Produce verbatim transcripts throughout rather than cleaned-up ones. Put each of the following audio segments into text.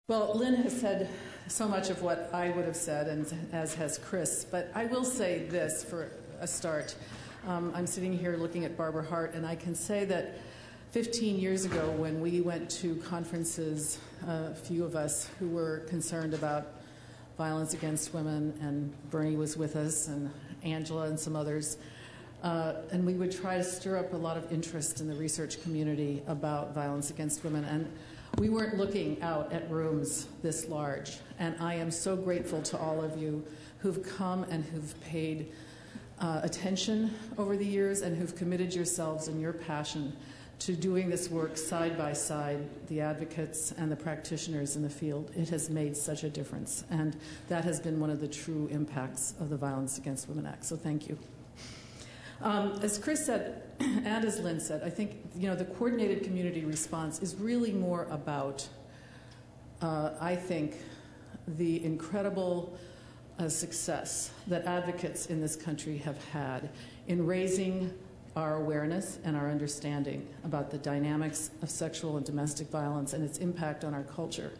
Well, Lynn has said so much of what I would have said, and as has Chris, but I will say this for a start. Um, I'm sitting here looking at Barbara Hart, and I can say that fifteen years ago when we went to conferences, uh, a few of us who were concerned about violence against women, and Bernie was with us, and Angela and some others, uh, and we would try to stir up a lot of interest in the research community about violence against women. And we weren't looking out at rooms this large, and I am so grateful to all of you who've come and who've paid uh, attention over the years and who've committed yourselves and your passion to doing this work side by side, the advocates and the practitioners in the field. It has made such a difference, and that has been one of the true impacts of the Violence Against Women Act, so thank you. Um, as Chris said, and as Lynn said, I think you know the coordinated community response is really more about, uh, I think, the incredible uh, success that advocates in this country have had in raising our awareness and our understanding about the dynamics of sexual and domestic violence and its impact on our culture.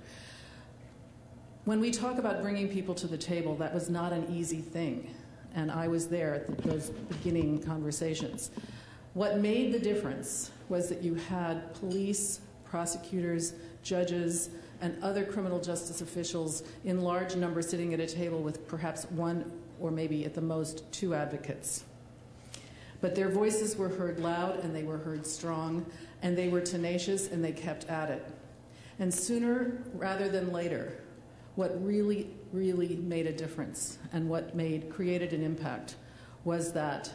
When we talk about bringing people to the table, that was not an easy thing. And I was there at the, those beginning conversations. What made the difference was that you had police, prosecutors, judges, and other criminal justice officials in large numbers sitting at a table with perhaps one or maybe at the most two advocates. But their voices were heard loud and they were heard strong, and they were tenacious and they kept at it. And sooner rather than later, what really, really made a difference and what made, created an impact was that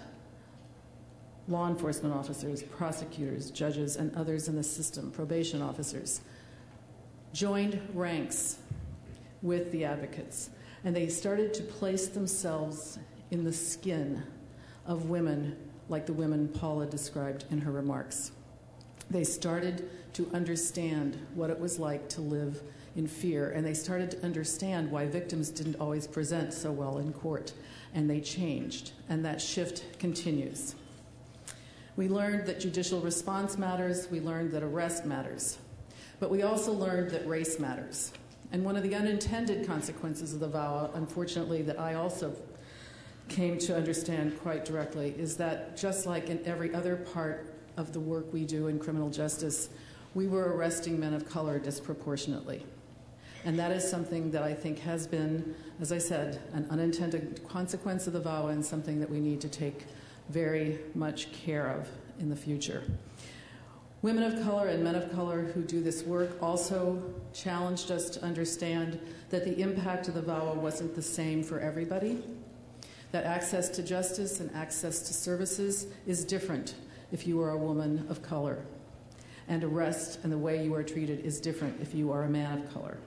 law enforcement officers, prosecutors, judges, and others in the system, probation officers, joined ranks with the advocates. And they started to place themselves in the skin of women like the women Paula described in her remarks. They started to understand what it was like to live in fear, and they started to understand why victims didn't always present so well in court, and they changed, and that shift continues. We learned that judicial response matters, we learned that arrest matters, but we also learned that race matters. And one of the unintended consequences of the V A W A, unfortunately, that I also came to understand quite directly, is that just like in every other part of the work we do in criminal justice, we were arresting men of color disproportionately. And that is something that I think has been, as I said, an unintended consequence of the V A W A and something that we need to take very much care of in the future. Women of color and men of color who do this work also challenged us to understand that the impact of the V A W A wasn't the same for everybody, that access to justice and access to services is different if you are a woman of color, and arrest and the way you are treated is different if you are a man of color.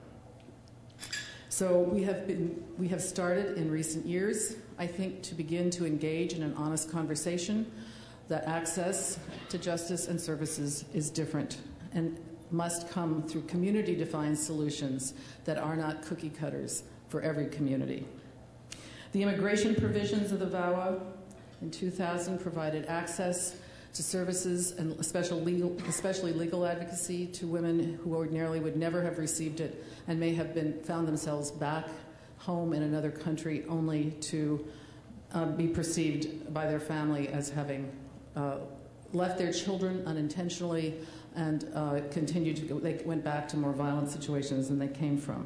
So we have been, we have started in recent years, I think, to begin to engage in an honest conversation that access to justice and services is different and must come through community-defined solutions that are not cookie cutters for every community. The immigration provisions of the V A W A in two thousand provided access to services and especially legal, especially legal advocacy to women who ordinarily would never have received it and may have been found themselves back home in another country only to uh, be perceived by their family as having uh, left their children unintentionally and uh, continued to go, they went back to more violent situations than they came from.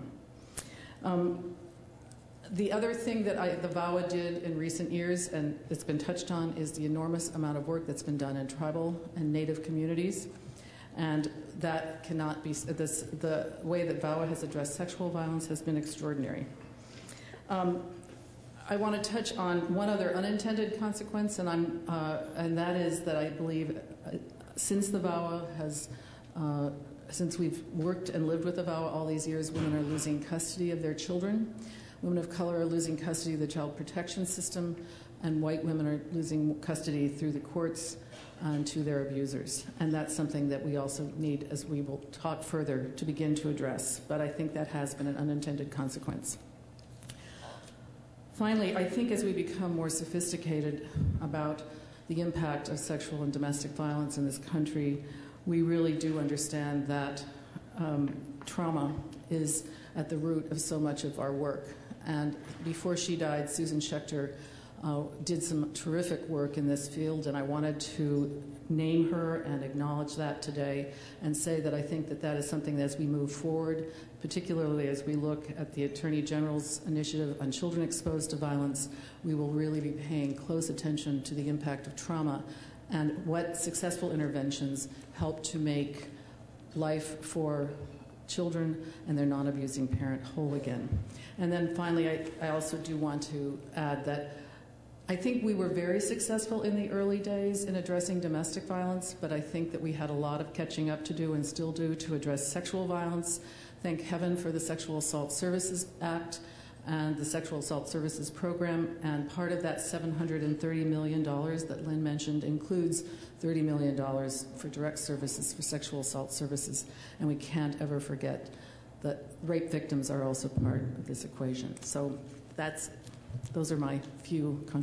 Um, The other thing that I, the V A W A did in recent years, and it's been touched on, is the enormous amount of work that's been done in tribal and Native communities. And that cannot be, this, the way that V A W A has addressed sexual violence has been extraordinary. Um, I want to touch on one other unintended consequence, and, I'm, uh, and that is that I believe uh, since the V A W A has, uh, since we've worked and lived with the V A W A all these years, women are losing custody of their children. Women of color are losing custody of the child protection system, and white women are losing custody through the courts um, to their abusers. And that's something that we also need, as we will talk further, to begin to address. But I think that has been an unintended consequence. Finally, I think as we become more sophisticated about the impact of sexual and domestic violence in this country, we really do understand that um, trauma is at the root of so much of our work. And before she died, Susan Schechter uh, did some terrific work in this field, and I wanted to name her and acknowledge that today and say that I think that that is something that as we move forward, particularly as we look at the Attorney General's initiative on children exposed to violence, we will really be paying close attention to the impact of trauma and what successful interventions help to make life for children and their non-abusing parent whole again. And then finally, I, I also do want to add that I think we were very successful in the early days in addressing domestic violence, but I think that we had a lot of catching up to do and still do to address sexual violence. Thank heaven for the Sexual Assault Services Act and the Sexual Assault Services Program, and part of that seven hundred thirty million dollars that Lynn mentioned includes thirty million dollars for direct services for sexual assault services, and we can't ever forget that rape victims are also part of this equation. So that's, those are my few contributions.